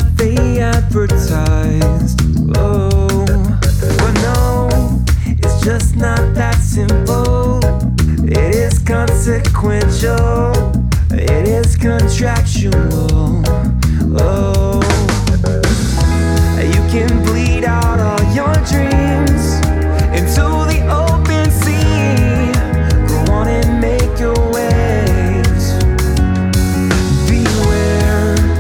what they advertised. Oh, but no, it's just not that simple. It is consequential, it is contractual.